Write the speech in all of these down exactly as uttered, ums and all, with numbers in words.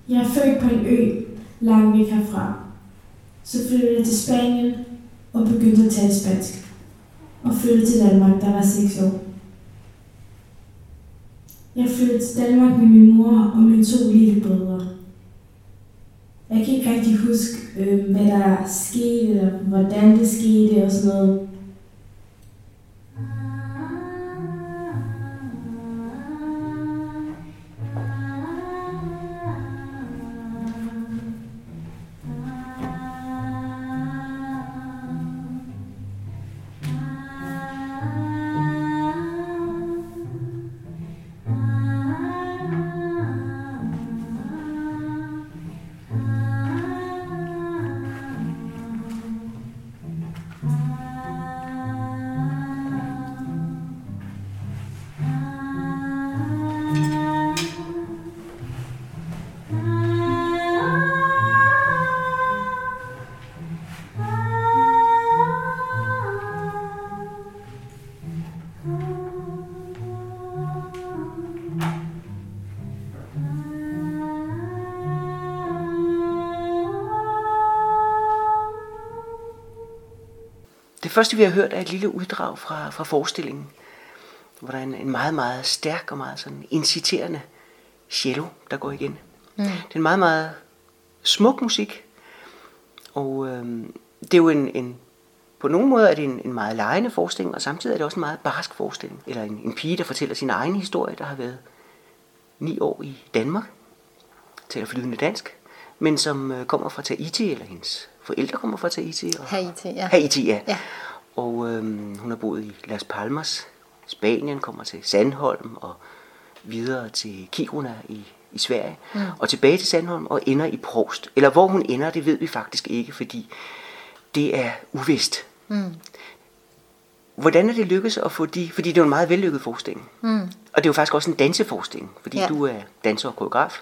Jeg er født på en ø langt væk herfra. Så flyttede jeg til Spanien og begyndte at tale spansk. Og flyttede til Danmark, da jeg var seks år. Jeg flyttede til Danmark med min mor og mine to lille brødre. Jeg kan ikke rigtig huske, øh, hvad der skete, eller hvordan det skete og sådan noget. Det første, vi har hørt, er et lille uddrag fra, fra forestillingen, hvor der er en, en meget, meget stærk og meget sådan inciterende cello, der går igen. Mm. Det er en meget, meget smuk musik, og øhm, det er jo en, en, på nogle måder er det en, en meget legende forestilling, og samtidig er det også en meget barsk forestilling, eller en, en pige, der fortæller sin egen historie, der har været ni år i Danmark, taler flydende dansk, men som øh, kommer fra Tahiti, eller hendes forældre kommer fra Tahiti. Og Haiti, ja. Haiti, ja. ja. Og øhm, hun har boet i Las Palmas, Spanien, kommer til Sandholm og videre til Kiruna i, i Sverige. Mm. Og tilbage til Sandholm og ender i Provst. Eller hvor hun ender, det ved vi faktisk ikke, fordi det er uvist. Mm. Hvordan er det lykkedes at få de, fordi det er en meget vellykket forestilling. Mm. Og det er jo faktisk også en danseforestilling, fordi ja. du er danser og koreograf.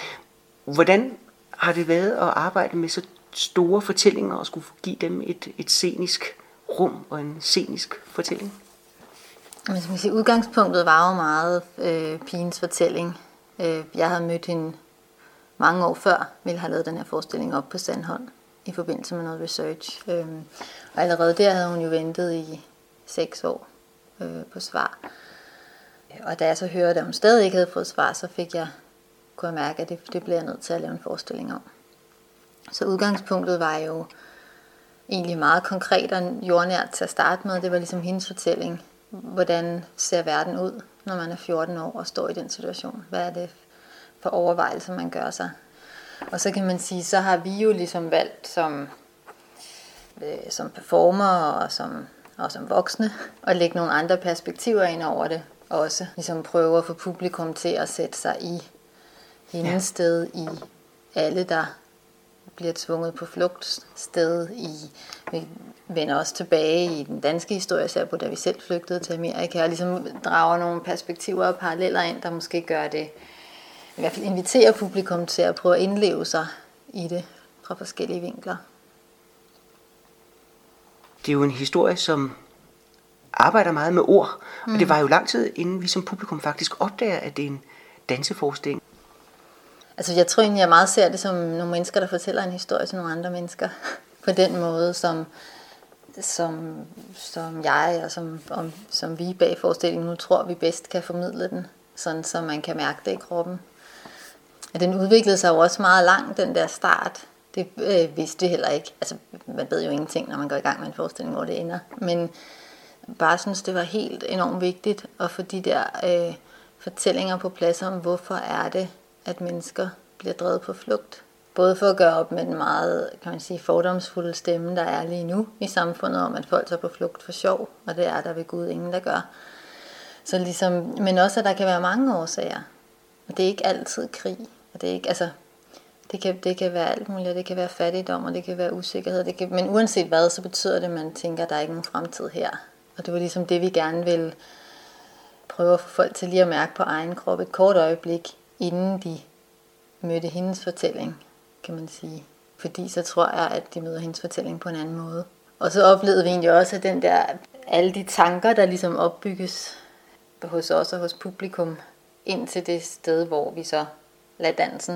Hvordan har det været at arbejde med så store fortællinger og skulle give dem et, et scenisk rum og en scenisk fortælling? Men som jeg siger, udgangspunktet var jo meget øh, pigens fortælling. Øh, jeg havde mødt hende mange år før, ville have lavet den her forestilling op på Sandholm i forbindelse med noget research. Øh, og allerede der havde hun jo ventet i seks år øh, på svar. Og da jeg så hørte, at hun stadig ikke havde fået svar, så fik jeg, kunne jeg mærke, at det, det blev jeg nødt til at lave en forestilling om. Så udgangspunktet var jo egentlig meget konkret og jordnært til at starte med. Det var ligesom hendes fortælling. Hvordan ser verden ud, når man er fjorten år og står i den situation? Hvad er det for overvejelser, man gør sig? Og så kan man sige, så har vi jo ligesom valgt som, øh, som performer og som, og som voksne at lægge nogle andre perspektiver ind over det. Og også ligesom prøve at få publikum til at sætte sig i hendes ja. sted, i alle, der bliver tvunget på flugt sted. I, vi vender også tilbage i den danske historie, især på da vi selv flygtede til Amerika, og ligesom drager nogle perspektiver og paralleller ind, der måske gør det, i hvert fald inviterer publikum til at prøve at indleve sig i det fra forskellige vinkler. Det er jo en historie, som arbejder meget med ord, mm. og det var jo lang tid, inden vi som publikum faktisk opdager, at det er en danseforestilling. Altså jeg tror egentlig, jeg meget ser det som nogle mennesker, der fortæller en historie til nogle andre mennesker. På den måde, som, som, som jeg og som, om, som vi bag forestillingen nu tror, vi bedst kan formidle den. Sådan, så man kan mærke det i kroppen. Og den udviklede sig jo også meget langt, den der start. Det øh, vidste vi heller ikke. Altså man ved jo ingenting, når man går i gang med en forestilling, hvor det ender. Men bare synes, det var helt enormt vigtigt at få de der øh, fortællinger på plads om, hvorfor er det, at mennesker bliver drevet på flugt. Både for at gøre op med den meget, kan man sige, fordomsfulde stemme, der er lige nu i samfundet om, at folk er på flugt for sjov, og det er der ved Gud ingen, der gør. Så ligesom, men også, at der kan være mange årsager. Og det er ikke altid krig. Og det er ikke, altså, det kan, det kan være alt muligt, det kan være fattigdom, og det kan være usikkerhed. Det kan, men uanset hvad, så betyder det, at man tænker, at der er ikke nogen fremtid her. Og det var ligesom det, vi gerne ville prøve at få folk til lige at mærke på egen krop et kort øjeblik, inden de mødte hendes fortælling, kan man sige. Fordi så tror jeg, at de møder hendes fortælling på en anden måde. Og så oplevede vi egentlig også, at den der, alle de tanker, der ligesom opbygges hos os og hos publikum, ind til det sted, hvor vi så lader dansen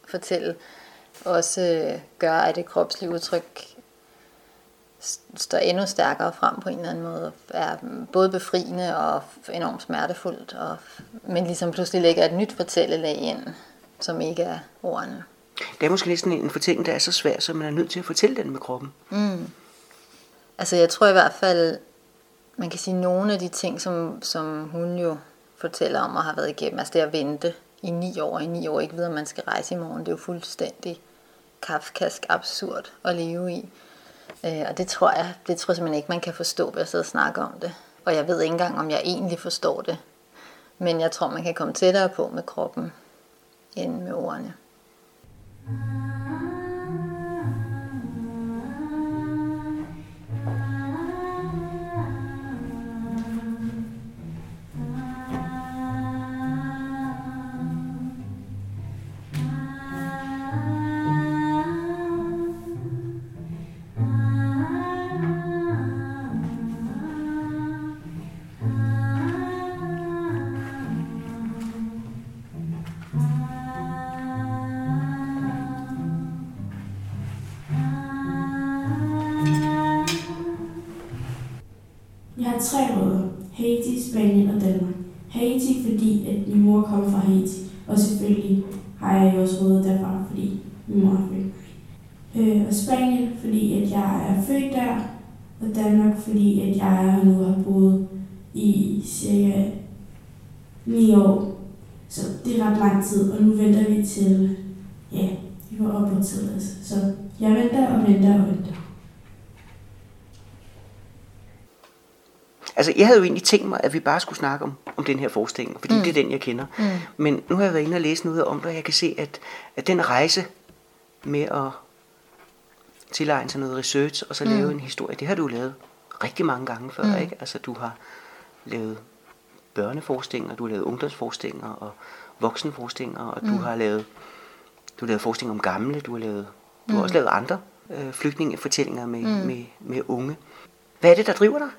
fortælle, også øh, gør, at det kropslige udtryk står endnu stærkere frem på en eller anden måde, er både befriende og enormt smertefuldt, og, men ligesom pludselig lægger et nyt fortællelag ind, som ikke er ordene. Det er måske næsten en fortælling, der er så svær, så man er nødt til at fortælle den med kroppen. Mm. Altså jeg tror i hvert fald, man kan sige, nogle af de ting, som, som hun jo fortæller om og har været igennem, altså det at vente i ni år, i ni år ikke ved, om man skal rejse i morgen, det er jo fuldstændig kafkask absurd at leve i. Øh, og det tror jeg, det tror jeg simpelthen ikke, man kan forstå ved at sidde og snakke om det. Og jeg ved ikke engang, om jeg egentlig forstår det. Men jeg tror, man kan komme tættere på med kroppen, end med ordene. Jeg har tre rødder. Haiti, Spanien og Danmark. Haiti, fordi at min mor kommer fra Haiti. Og selvfølgelig har jeg jo også rødder derfra, fordi min mor er født. Øh, og Spanien, fordi at jeg er født der. Og Danmark, fordi at jeg nu har boet i cirka ni år. Så det er ret lang tid, og nu venter vi til, ja, vi får opholdstilladelse. Så jeg venter og venter og venter. Altså, jeg havde jo egentlig tænkt mig, at vi bare skulle snakke om, om den her forestilling, fordi mm. det er den, jeg kender. Mm. Men nu har jeg været inde og læse noget om det, og jeg kan se, at, at den rejse med at tilegne sig noget research, og så mm. lave en historie, det har du lavet rigtig mange gange før, mm. ikke? Altså, du har lavet børneforestillinger, du har lavet ungdomsforestillinger, og voksenforestillinger, og mm. du har lavet, du har lavet forestillinger om gamle, du har, lavet, du har mm. også lavet andre øh, flygtningefortællinger med, mm. med, med unge. Hvad er det, der driver dig?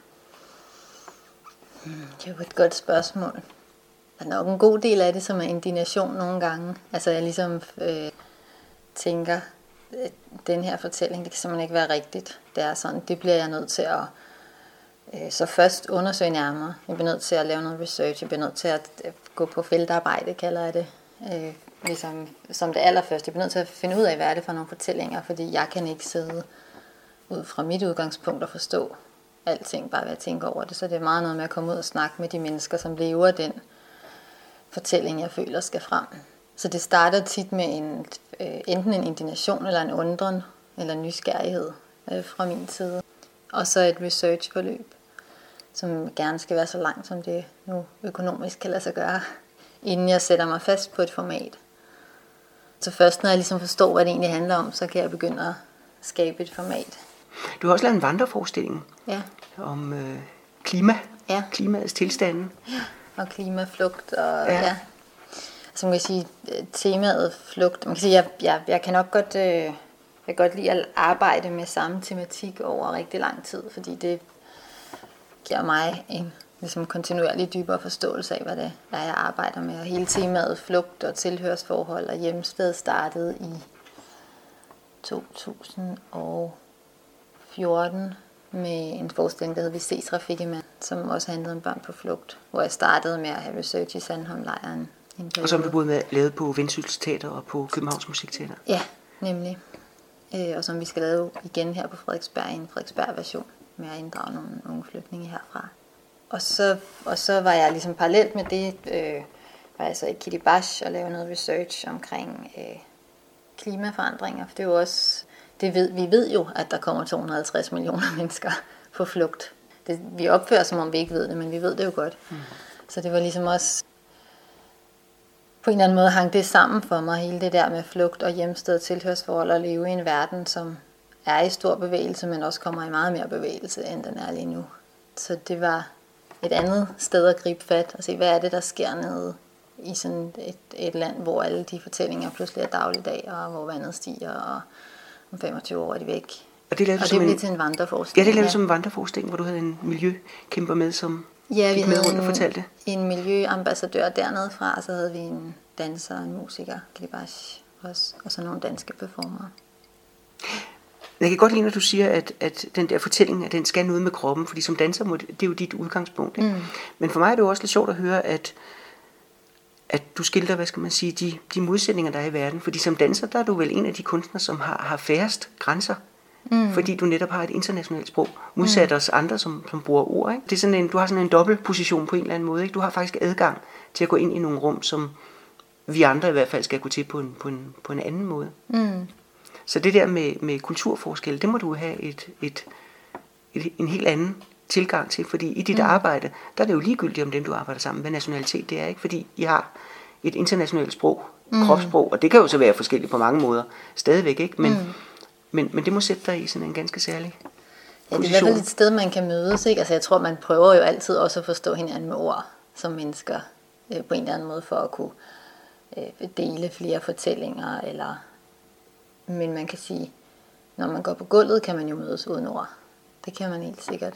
Det er jo et godt spørgsmål. Der er nok en god del af det, som er indignation nogle gange. Altså jeg ligesom øh, tænker, at den her fortælling, det kan simpelthen ikke være rigtigt. Det er sådan, det bliver jeg nødt til at øh, så først undersøge nærmere. Jeg bliver nødt til at lave noget research. Jeg bliver nødt til at gå på feltarbejde, kalder jeg det. Øh, ligesom, som det allerførste. Jeg bliver nødt til at finde ud af, hvad er det for nogle fortællinger, fordi jeg kan ikke sidde ud fra mit udgangspunkt og forstå alting, bare ved at tænke over det. Så det er meget noget med at komme ud og snakke med de mennesker, som lever den fortælling, jeg føler skal frem. Så det starter tit med en, øh, enten en indignation, eller en undren, eller en nysgerrighed øh, fra min side. Og så et researchforløb, som gerne skal være så langt, som det nu økonomisk kan lade sig gøre, inden jeg sætter mig fast på et format. Så først når jeg ligesom forstår, hvad det egentlig handler om, så kan jeg begynde at skabe et format. Du har også lavet en vandreforestilling ja. om øh, klima, ja. klimaets tilstande. Ja. Og klimaflugt. Og, ja. Ja. Altså man kan sige, temaet flugt. Man kan sige, jeg, jeg, jeg kan nok godt, øh, jeg kan godt lide at arbejde med samme tematik over rigtig lang tid, fordi det giver mig en ligesom kontinuerlig dybere forståelse af, hvad det er, jeg arbejder med. Og hele temaet flugt og tilhørsforhold og hjemsted startede i to tusind og fjorten med en forestilling, der hed Vi ses Rafikiman, som også handlede om børn på flugt, hvor jeg startede med at have research i Sandholmlejren. Og som du både med lavet på Vendsyssel Teater og på Københavns Musikteater. Ja, nemlig. Øh, og som vi skal lave igen her på Frederiksberg, i en Frederiksberg-version, med at inddrage nogle unge flygtninge herfra. Og så, og så var jeg ligesom parallelt med det, øh, var jeg så i Kiribati og lavede noget research omkring øh, klimaforandringer. For det er jo også, det ved, vi ved jo, at der kommer to hundrede og halvtreds millioner mennesker på flugt. Det, vi opfører, som om vi ikke ved det, men vi ved det jo godt. Mm. Så det var ligesom også, på en eller anden måde hang det sammen for mig, hele det der med flugt og hjemsted, tilhørsforhold, og leve i en verden, som er i stor bevægelse, men også kommer i meget mere bevægelse, end den er lige nu. Så det var et andet sted at gribe fat og se, hvad er det, der sker nede i sådan et, et land, hvor alle de fortællinger pludselig er dagligdag, og hvor vandet stiger, og om femogtyve år er de væk. Og det, og det blev en, til en vandreforestilling. Ja, det lavede ja. som en vandreforestilling, hvor du havde en miljøkæmper med, som ja, gik med rundt og fortalte det. En miljøambassadør dernede fra, og så havde vi en danser og en musiker, Kiribati, også, og så nogle danske performere. Jeg kan godt lide, når du siger, at, at den der fortælling, at den skal noget med kroppen, fordi som danser, må det, det er jo dit udgangspunkt. Ikke? Mm. Men for mig er det jo også lidt sjovt at høre, at, at du skildrer, hvad skal man sige, de, de modsætninger, der er i verden. Fordi som danser, der er du vel en af de kunstnere, som har, har færrest grænser. Mm. Fordi du netop har et internationalt sprog, modsat mm. os andre, som, som bruger ord. Ikke? Det er sådan en, du har sådan en dobbeltposition på en eller anden måde. Ikke? Du har faktisk adgang til at gå ind i nogle rum, som vi andre i hvert fald skal gå til på en, på en, på en anden måde. Mm. Så det der med, med kulturforskel, det må du have et, et, et, en helt anden tilgang til, fordi i dit mm. arbejde, der er det jo ligegyldigt om dem, du arbejder sammen, hvad nationalitet det er, ikke? Fordi I har et internationalt sprog, mm. kropssprog, og det kan jo så være forskelligt på mange måder, stadigvæk, ikke? Men, mm. men, men det må sætte dig i sådan en ganske særlig ja, det er i hvert fald et sted, man kan mødes, ikke? Altså jeg tror, man prøver jo altid også at forstå hinanden med ord, som mennesker, øh, på en eller anden måde, for at kunne øh, dele flere fortællinger, eller... Men man kan sige, når man går på gulvet, kan man jo mødes uden ord. Det kan man helt sikkert.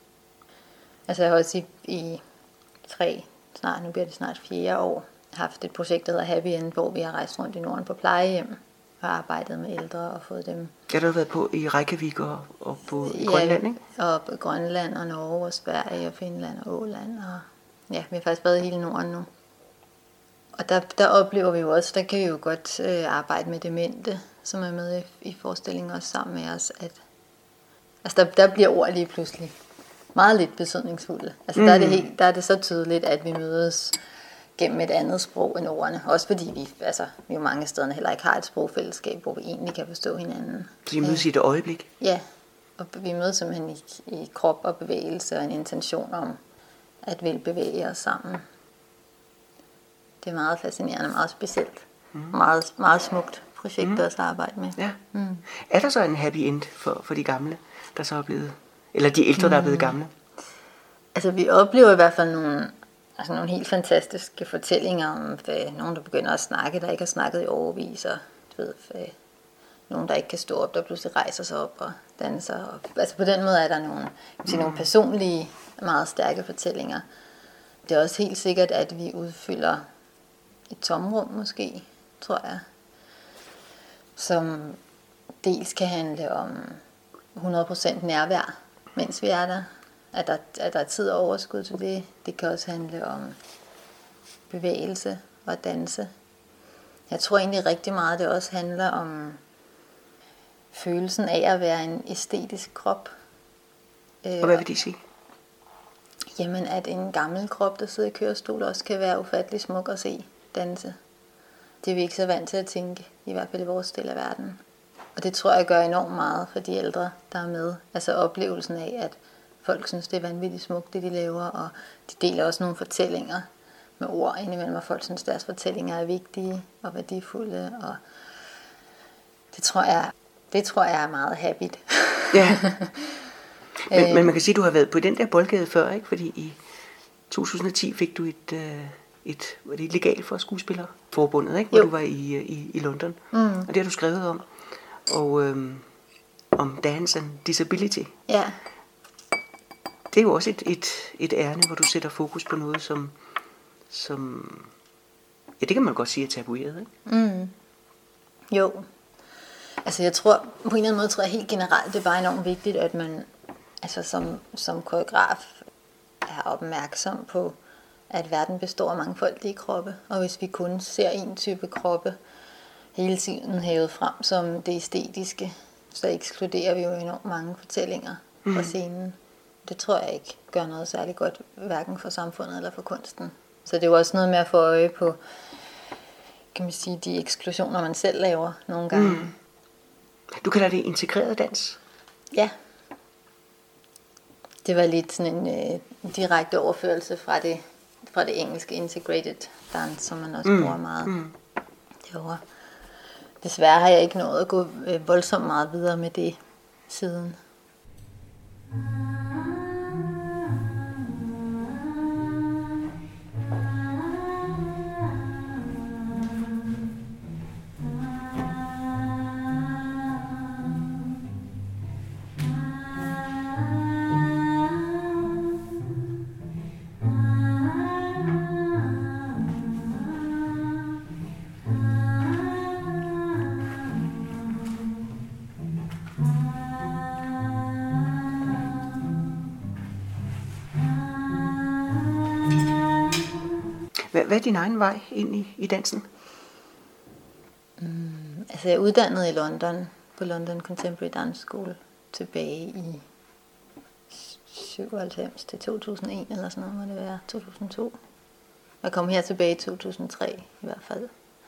Altså jeg har også i, i tre, snart, nu bliver det snart fjerde år, haft et projekt, der hedder Happy End, hvor vi har rejst rundt i Norden på plejehjem og arbejdet med ældre og fået dem... Ja, du har været på i Reykjavik og, og på i ja, Grønland, ikke? og på Grønland og Norge og Sverige og Finland og Åland. Og, ja, vi har faktisk været i hele Norden nu. Og der, der oplever vi jo også, der kan vi jo godt øh, arbejde med demente, som er med i, i forestillingen også sammen med os, at altså der, der bliver ord lige pludselig meget lidt betydningsfulde. Altså mm. der, er det helt, der er det så tydeligt, at vi mødes gennem et andet sprog end ordene. Også fordi vi, altså, vi jo mange steder heller ikke har et sprogfællesskab, hvor vi egentlig kan forstå hinanden. Så I mødes i et øjeblik? Ja, og vi mødes simpelthen i, i krop og bevægelse og en intention om at vil bevæge os sammen. Det er meget fascinerende, meget specielt. Mm. Meget, meget smukt projekt mm. også at arbejde med. Ja. Mm. Er der så en happy end for, for de gamle, der så er blevet, eller de ældre, mm. der er blevet gamle? Altså vi oplever i hvert fald nogle, altså nogle helt fantastiske fortællinger om for nogen, der begynder at snakke, der ikke har snakket i årevis, og du ved, for nogen, der ikke kan stå op, der pludselig rejser sig op og danser. Og, altså på den måde er der nogle, sige, mm. nogle personlige, meget stærke fortællinger. Det er også helt sikkert, at vi udfylder et tomrum måske, tror jeg, som dels kan handle om hundrede procent nærvær, mens vi er der. At der, at der er tid og overskud til det. Det kan også handle om bevægelse og danse. Jeg tror egentlig rigtig meget, det også handler om følelsen af at være en æstetisk krop. Og hvad vil det sige? Jamen, at en gammel krop, der sidder i kørestol, også kan være ufattelig smuk at se danse. Det er vi ikke så vant til at tænke, i hvert fald i vores del af verden. Og det tror jeg gør enormt meget for de ældre, der er med. Altså oplevelsen af, at folk synes, det er vanvittigt smukt, det de laver, og de deler også nogle fortællinger med ord indimellem, og folk synes, deres fortællinger er vigtige og værdifulde, og det tror jeg, det tror jeg er meget happigt. Ja. Men, men man kan sige, at du har været på den der boldgade før, ikke? Fordi i to tusind og ti fik du et, et, var det et legal for skuespillerforbundet, ikke? Hvor jo. Du var i, i, i London. Mm. Og det har du skrevet om. Og øhm, om Dance and Disability. Ja. Det er jo også et, et, et ærne, hvor du sætter fokus på noget, som, som ja, det kan man godt sige er tabueret, ikke? Mm. Jo. Altså jeg tror, på en eller anden måde tror jeg helt generelt, det er bare enormt vigtigt, at man altså som, som koreograf er opmærksom på, at verden består af mangfoldige kroppe, og hvis vi kun ser en type kroppe hele tiden hævet frem som det æstetiske, så ekskluderer vi jo enormt mange fortællinger mm. fra scenen. Det tror jeg ikke gør noget særligt godt, hverken for samfundet eller for kunsten. Så det er jo også noget med at få øje på, kan man sige, de eksklusioner, man selv laver nogle gange. Mm. Du kalder det integreret dans? Ja. Det var lidt sådan en øh, direkte overførelse fra det, fra det engelske integrated dance, som man også mm. bruger meget mm. derovre. Desværre har jeg ikke nået at gå øh, voldsomt meget videre med det siden. hvad er din egen vej ind i, i dansen? Mm, altså jeg er uddannet i London, på London Contemporary Dance School, tilbage i syvoghalvfems til to tusind og en, eller sådan noget må det være, to tusind og to. Jeg kom her tilbage i to tusind og tre i hvert fald.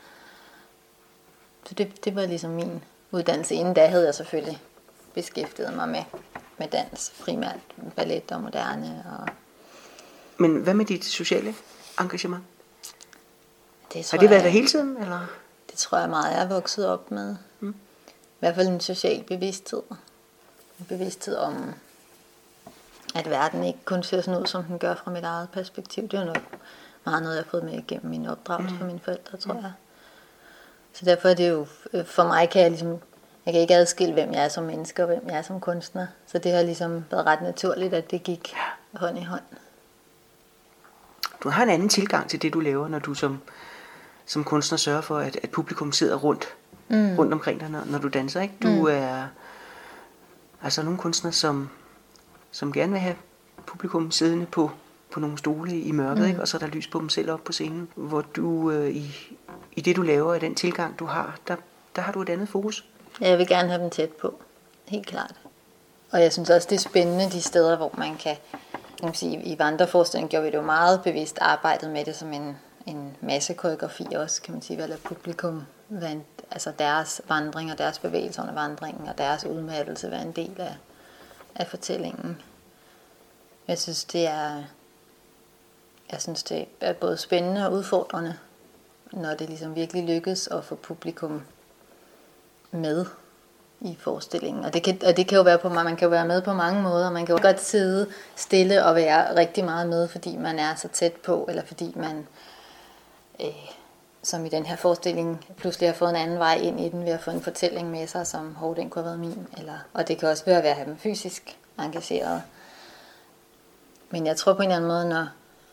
Så det, det var ligesom min uddannelse. Inden da havde jeg selvfølgelig beskæftiget mig med, med dans, primært ballet og moderne. Og Men hvad med dit sociale engagement? det Har det været jeg, der hele tiden? Eller? Det tror jeg meget, jeg er vokset op med. Mm. I hvert fald en social bevidsthed. En bevidsthed om, at verden ikke kun ser sådan ud, som den gør fra mit eget perspektiv. Det er jo nok meget noget, jeg har fået med igennem min opdragelse mm. fra mine forældre, tror jeg. Så derfor er det jo, for mig kan jeg ligesom, jeg kan ikke adskille, hvem jeg er som menneske og hvem jeg er som kunstner. Så det har ligesom været ret naturligt, at det gik hånd i hånd. Du har en anden tilgang til det, du laver, når du som, som kunstner sørger for, at, at publikum sidder rundt, mm. rundt omkring dig, når, når du danser. Ikke? Du mm. er altså nogle kunstnere, som, som gerne vil have publikum siddende på, på nogle stole i mørket, mm. ikke? Og så er der lys på dem selv op på scenen, hvor du øh, i, i det, du laver, og den tilgang, du har, der, der har du et andet fokus. Ja, jeg vil gerne have dem tæt på, helt klart. Og jeg synes også, det er spændende, de steder, hvor man kan, kan man sige, i vandreforestillingen gjorde vi det jo meget bevidst arbejdet med det som en, en masse koreografi også, kan man sige, hvad publikum, hvad, altså deres vandring og deres bevægelser under vandringen og deres udmattelse være en del af, af fortællingen. Jeg synes, det er, jeg synes, det er både spændende og udfordrende, når det ligesom virkelig lykkes at få publikum med i forestillingen. Og det kan, og det kan jo være på, man kan jo være med på mange måder. Man kan jo godt sidde stille og være rigtig meget med, fordi man er så tæt på, eller fordi man, øh, som i den her forestilling, pludselig har fået en anden vej ind i den, ved at få en fortælling med sig, som, hov, den kunne have været min. Eller, og det kan også være at have dem fysisk engageret. Men jeg tror på en eller anden måde, når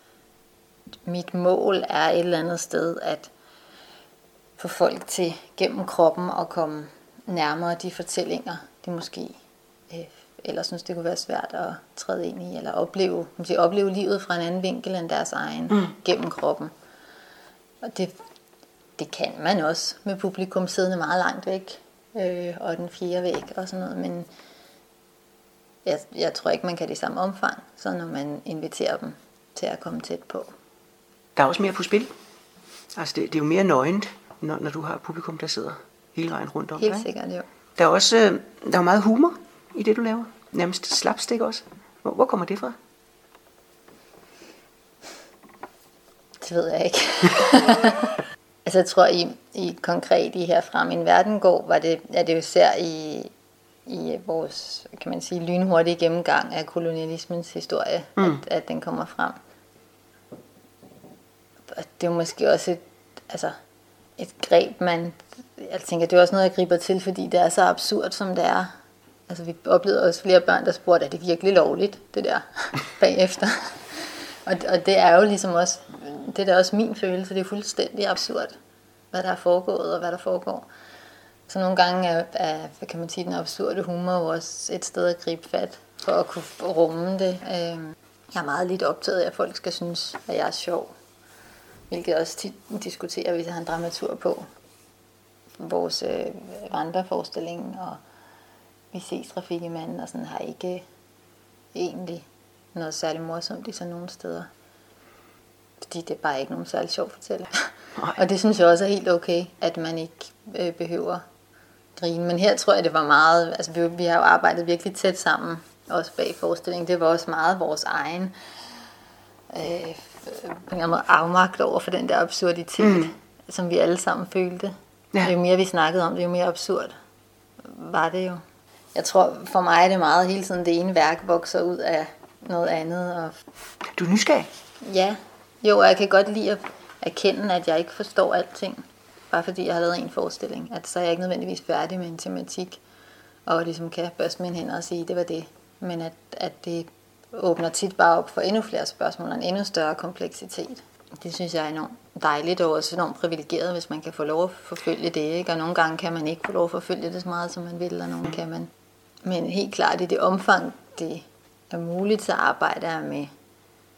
mit mål er et eller andet sted, at få folk til gennem kroppen at komme nærmere de fortællinger, de måske øh, eller synes, det kunne være svært at træde ind i, eller opleve, måske opleve livet fra en anden vinkel end deres egen, mm. gennem kroppen. Og det, det kan man også med publikum siddende meget langt væk, øh, og den fjerde væg og sådan noget, men jeg, jeg tror ikke, man kan det i samme omfang, så når man inviterer dem til at komme tæt på. Der er også mere på spil. Altså det, det er jo mere nøgent, når, når du har publikum, der sidder hele vejen rundt om. Helt dig. sikkert, jo. Der er også øh, der er meget humor i det, du laver. Nærmest slapstick også. Hvor, hvor kommer det fra? Det ved jeg ikke. Altså jeg tror, i, i konkret i Herfra Min Verden går, var det, er det jo især i, i vores, kan man sige, lynhurtige gennemgang af kolonialismens historie, mm. at, at den kommer frem. Og det er måske også et, altså, et greb, man, jeg tænker, det er også noget, jeg griber til, fordi det er så absurd, som det er. Altså vi oplevede også flere børn, der spurgte, er det virkelig lovligt, det der, bagefter. og, og det er jo ligesom også, det er da også min følelse, det er fuldstændig absurd, hvad der er foregået og hvad der foregår. Så nogle gange er, er hvad kan man sige, den absurde humor også et sted at gribe fat, for at kunne rumme det. Jeg er meget lidt optaget af, at folk skal synes, at jeg er sjov. Hvilket også tit diskuterer, hvis jeg har en dramatur på. Vores øh, vandreforestilling og Vi ses Trafikemanden og sådan har ikke egentlig noget særligt morsomt i sådan nogle steder. Fordi det er bare ikke nogen særlig sjov fortælling. Og det synes jeg også er helt okay, at man ikke øh, behøver grine. Men her tror jeg, det var meget, altså vi, vi har jo arbejdet virkelig tæt sammen, også bag forestillingen. Det var også meget vores egen øh, på en måde afmagt over for den der absurditet, mm. som vi alle sammen følte. Ja. Jo mere vi snakkede om det, jo mere absurd var det jo. Jeg tror, for mig er det meget hele tiden, det ene værk vokser ud af noget andet. Og du er nysgerrig? Ja, jo, og jeg kan godt lide at erkende, at jeg ikke forstår alting, bare fordi jeg har lavet en forestilling. At så er jeg ikke nødvendigvis færdig med en tematik, og ligesom kan børste mine hænder og sige, det var det. Men at, at det åbner tit bare op for endnu flere spørgsmål og en endnu større kompleksitet. Det synes jeg er enormt dejligt og også enormt privilegeret, hvis man kan få lov at forfølge det. Ikke? Og nogle gange kan man ikke få lov at forfølge det så meget, som man vil, og nogle kan man. Men helt klart i det omfang, det er muligt, så arbejder jeg med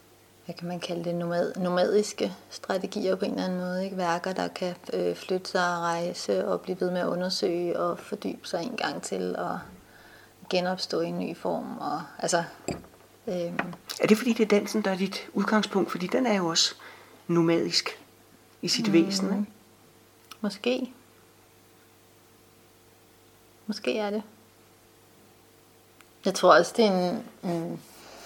hvad kan man kalde det, nomad, nomadiske strategier på en eller anden måde. Ikke? Værker, der kan øh, flytte sig og rejse og blive ved med at undersøge og fordybe sig en gang til og genopstå i en ny form. Og, altså, øh, er det fordi det er dansen, der er dit udgangspunkt? Fordi den er jo også nomadisk i sit mm, væsen, ikke? Måske. Måske er det. Jeg tror også, det er en... en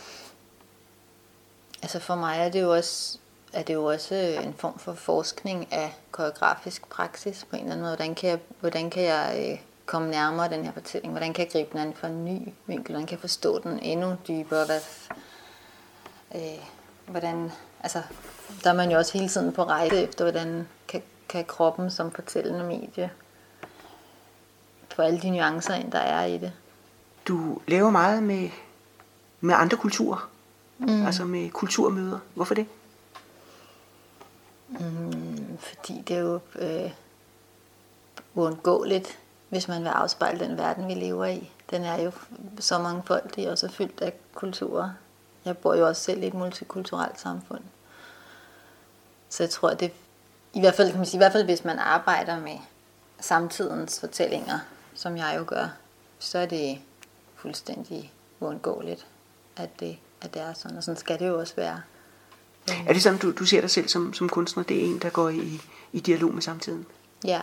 altså for mig er det jo også, er det jo også en form for forskning af koreografisk praksis på en eller anden måde. Hvordan kan jeg, hvordan kan jeg øh, komme nærmere den her fortælling? Hvordan kan jeg gribe den an fra en ny vinkel? Hvordan kan jeg forstå den endnu dybere? Hvad, øh, hvordan, altså, der er man jo også hele tiden på rejse efter, hvordan kan, kan kroppen som fortællende medie få alle de nuancer ind, der er i det. Du laver meget med, med andre kulturer. Mm. Altså med kulturmøder. Hvorfor det? Mm, fordi det er jo øh, uundgåeligt, hvis man vil afspejle den verden, vi lever i. Den er jo så mangfoldig og så fyldt af kulturer. Jeg bor jo også selv i et multikulturelt samfund. Så jeg tror, det i hvert fald, kan man sige, i hvert fald hvis man arbejder med samtidens fortællinger, som jeg jo gør, så er det fuldstændig uundgåeligt, at det at det er sådan, og sådan skal det jo også være. Er det sådan, du, du ser dig selv som, som kunstner? Det er en, der går i, i dialog med samtiden? Ja.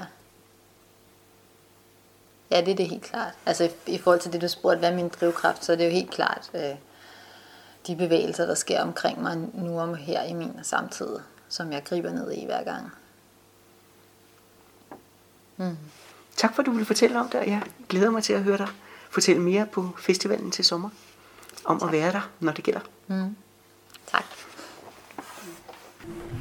Ja, det er det helt klart. Altså i, i forhold til det, du spurgte, hvad er min drivkraft, så er det jo helt klart øh, de bevægelser, der sker omkring mig nu og her i min samtid, som jeg griber ned i hver gang. Mm. Tak for, at du ville fortælle om det, og jeg glæder mig til at høre dig fortælle mere på festivalen til sommer. Om tak. At være der, når det gælder. Mm. Tak.